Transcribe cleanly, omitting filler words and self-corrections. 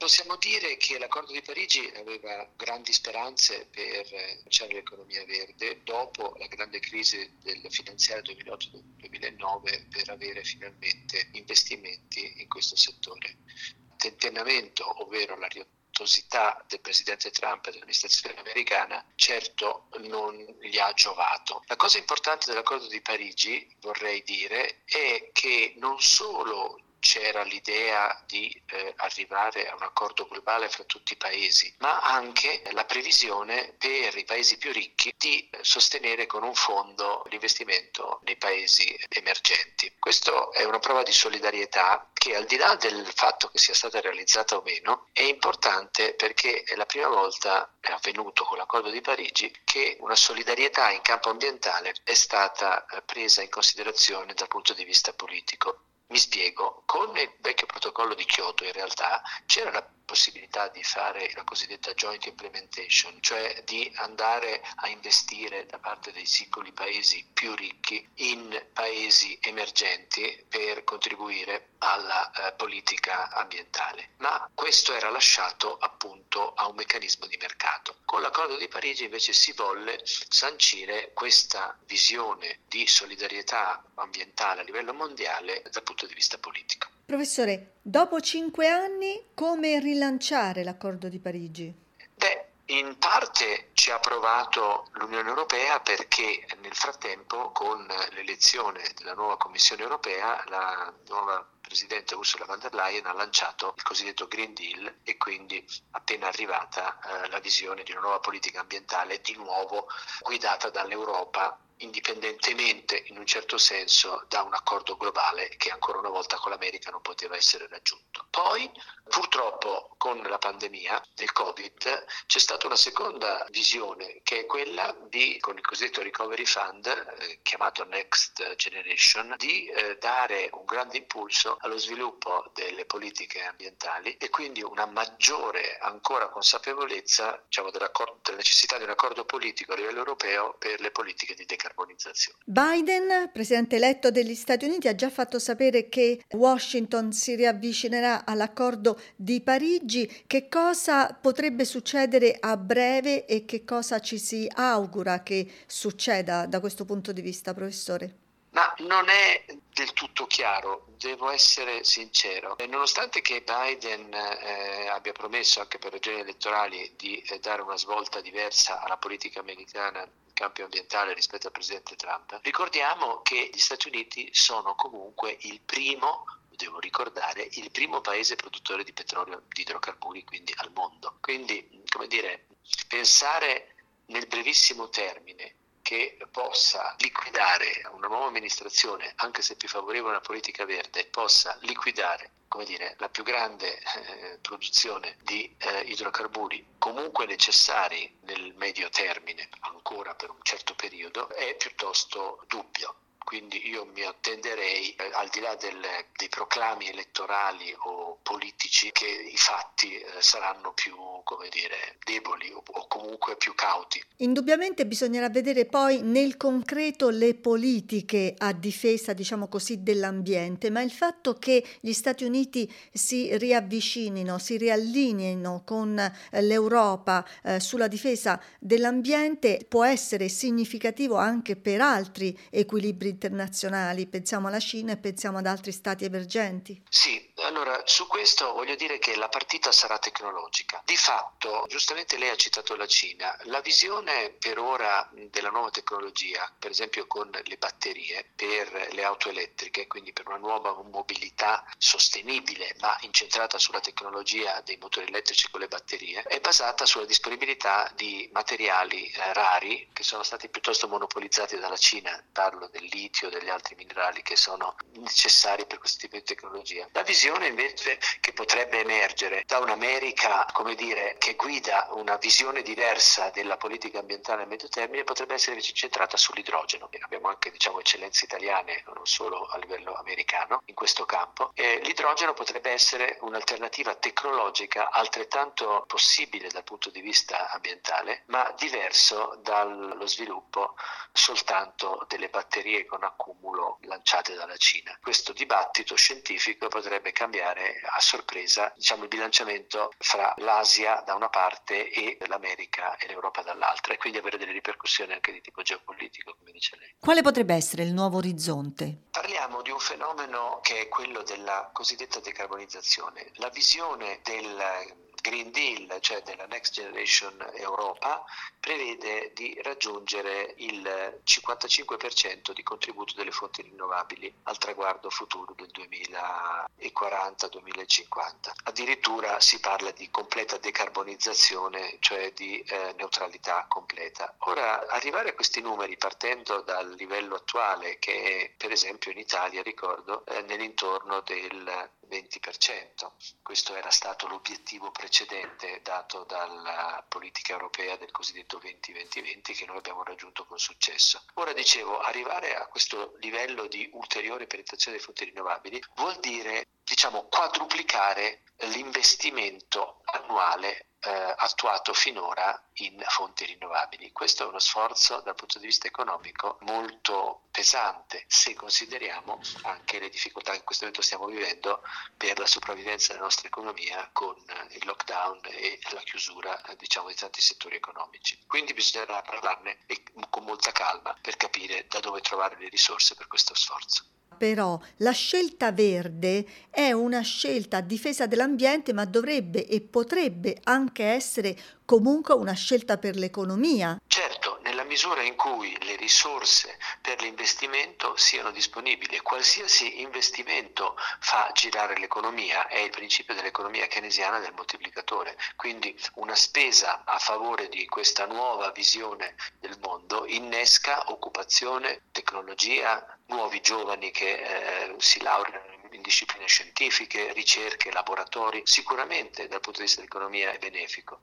Possiamo dire che l'accordo di Parigi aveva grandi speranze per lanciare l'economia verde dopo la grande crisi del finanziario 2008-2009 per avere finalmente investimenti in questo settore. Il tentennamento, ovvero la riottusità del presidente Trump e dell'amministrazione americana, certo non gli ha giovato. La cosa importante dell'accordo di Parigi, vorrei dire, è che non solo c'era l'idea di arrivare a un accordo globale fra tutti i paesi, ma anche la previsione per i paesi più ricchi di sostenere con un fondo l'investimento nei paesi emergenti. Questo è una prova di solidarietà che, al di là del fatto che sia stata realizzata o meno, è importante perché è la prima volta, è avvenuto con l'accordo di Parigi, che una solidarietà in campo ambientale è stata presa in considerazione dal punto di vista politico. Mi spiego, con il vecchio protocollo di Kyoto in realtà c'era la possibilità di fare la cosiddetta joint implementation, cioè di andare a investire da parte dei singoli paesi più ricchi in paesi emergenti per contribuire alla politica ambientale. Ma questo era lasciato appunto a un meccanismo di mercato. Con l'accordo di Parigi invece si volle sancire questa visione di solidarietà ambientale a livello mondiale dal punto di vista politico. Professore, dopo 5 anni come rilanciare l'accordo di Parigi? In parte ci ha provato l'Unione Europea perché nel frattempo, con l'elezione della nuova Commissione Europea, la nuova Presidente Ursula von der Leyen ha lanciato il cosiddetto Green Deal e quindi appena arrivata la visione di una nuova politica ambientale di nuovo guidata dall'Europa, indipendentemente in un certo senso da un accordo globale che ancora una volta con l'America non poteva essere raggiunto. Poi purtroppo con la pandemia del Covid c'è stata una seconda visione che è quella di, con il cosiddetto Recovery Fund, chiamato Next Generation, di dare un grande impulso allo sviluppo delle politiche ambientali e quindi una maggiore ancora consapevolezza, diciamo, della necessità di un accordo politico a livello europeo per le politiche di decarbonizzazione. Biden, presidente eletto degli Stati Uniti, ha già fatto sapere che Washington si riavvicinerà all'accordo di Parigi. Che cosa potrebbe succedere a breve e che cosa ci si augura che succeda da questo punto di vista, professore? Ma non è del tutto chiaro, devo essere sincero. Nonostante che Biden abbia promesso anche per ragioni elettorali di dare una svolta diversa alla politica americana in campo ambientale rispetto al presidente Trump, ricordiamo che gli Stati Uniti sono comunque il primo paese produttore di petrolio, di idrocarburi, quindi al mondo. Quindi, come dire, pensare nel brevissimo termine che possa liquidare una nuova amministrazione, anche se più favorevole alla politica verde, possa liquidare, come dire, la più grande produzione di idrocarburi comunque necessari nel medio termine, ancora per un certo periodo, è piuttosto dubbio. Quindi io mi attenderei, al di là dei proclami elettorali o politici, che i fatti saranno più, come dire, deboli o comunque più cauti. Indubbiamente bisognerà vedere poi nel concreto le politiche a difesa, diciamo così, dell'ambiente, ma il fatto che gli Stati Uniti si riavvicinino, si riallineino con l'Europa sulla difesa dell'ambiente può essere significativo anche per altri equilibri internazionali, pensiamo alla Cina e pensiamo ad altri stati emergenti. Sì, allora su questo voglio dire che la partita sarà tecnologica. Di fatto, giustamente lei ha citato la Cina, la visione per ora della nuova tecnologia, per esempio con le batterie per le auto elettriche, quindi per una nuova mobilità sostenibile ma incentrata sulla tecnologia dei motori elettrici con le batterie, è basata sulla disponibilità di materiali rari che sono stati piuttosto monopolizzati dalla Cina, parlo del litio, degli altri minerali che sono necessari per questo tipo di tecnologia. La visione invece che potrebbe emergere da un'America, come dire, che guida una visione diversa della politica ambientale a medio termine potrebbe essere invece centrata sull'idrogeno. Abbiamo anche, diciamo, eccellenze italiane, non solo a livello americano, in questo campo. L'idrogeno potrebbe essere un'alternativa tecnologica altrettanto possibile dal punto di vista ambientale, ma diverso dallo sviluppo soltanto delle batterie con accumulo lanciate dalla Cina. Questo dibattito scientifico potrebbe cambiare a sorpresa, diciamo, il bilanciamento fra l'Asia da una parte e l'America e l'Europa dall'altra, e quindi avere delle ripercussioni anche di tipo geopolitico, come dice lei. Quale potrebbe essere il nuovo orizzonte? Parliamo di un fenomeno che è quello della cosiddetta decarbonizzazione. La visione del Green Deal, cioè della Next Generation Europa, prevede di raggiungere il 55% di contributo delle fonti rinnovabili al traguardo futuro del 2040-2050. Addirittura si parla di completa decarbonizzazione, cioè di neutralità completa. Ora, arrivare a questi numeri partendo dal livello attuale, che è per esempio in Italia, ricordo, nell'intorno del 20%. Questo era stato l'obiettivo precedente dato dalla politica europea del cosiddetto 20-20-20, che noi abbiamo raggiunto con successo. Ora, dicevo, arrivare a questo livello di ulteriore penetrazione delle fonti rinnovabili vuol dire, diciamo, quadruplicare l'investimento annuale attuato finora in fonti rinnovabili. Questo è uno sforzo dal punto di vista economico molto pesante, se consideriamo anche le difficoltà che in questo momento stiamo vivendo per la sopravvivenza della nostra economia con il lockdown e la chiusura, diciamo, di tanti settori economici. Quindi bisognerà parlarne con molta calma per capire da dove trovare le risorse per questo sforzo. Però la scelta verde è una scelta a difesa dell'ambiente, ma dovrebbe e potrebbe anche essere comunque una scelta per l'economia. Certo, nella misura in cui le risorse per l'investimento siano disponibili, e qualsiasi investimento fa girare l'economia, è il principio dell'economia keynesiana del moltiplicatore. Quindi una spesa a favore di questa nuova visione del mondo innesca occupazione, tecnologia, nuovi giovani che si laureano in discipline scientifiche, ricerche, laboratori. Sicuramente dal punto di vista dell'economia è benefico.